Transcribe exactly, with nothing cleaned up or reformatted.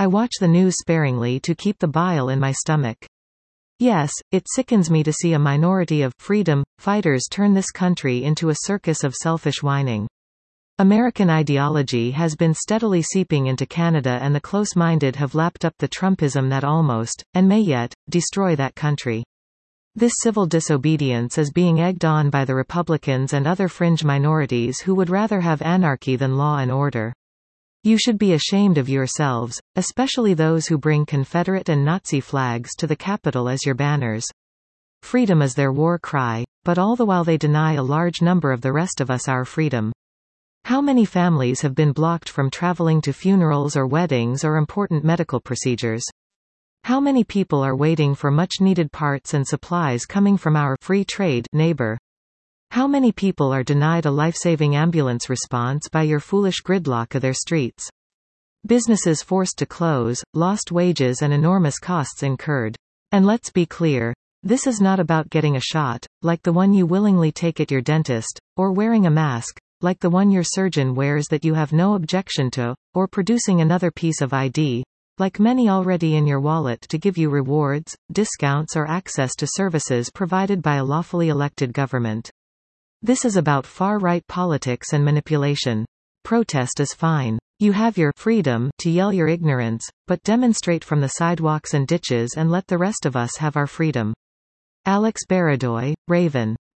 I watch the news sparingly to keep the bile in my stomach. Yes, it sickens me to see a minority of freedom fighters turn this country into a circus of selfish whining. American ideology has been steadily seeping into Canada, and the close-minded have lapped up the Trumpism that almost, and may yet, destroy that country. This civil disobedience is being egged on by the Republicans and other fringe minorities who would rather have anarchy than law and order. You should be ashamed of yourselves, especially those who bring Confederate and Nazi flags to the Capitol as your banners. Freedom is their war cry, but all the while they deny a large number of the rest of us our freedom. How many families have been blocked from traveling to funerals or weddings or important medical procedures? How many people are waiting for much-needed parts and supplies coming from our free trade neighbor? How many people are denied a life-saving ambulance response by your foolish gridlock of their streets? Businesses forced to close, lost wages and enormous costs incurred. And let's be clear, this is not about getting a shot, like the one you willingly take at your dentist, or wearing a mask, like the one your surgeon wears that you have no objection to, or producing another piece of I D, like many already in your wallet to give you rewards, discounts or access to services provided by a lawfully elected government. This is about far-right politics and manipulation. Protest is fine. You have your freedom to yell your ignorance, but demonstrate from the sidewalks and ditches and let the rest of us have our freedom. Alex Baradoy, Raven.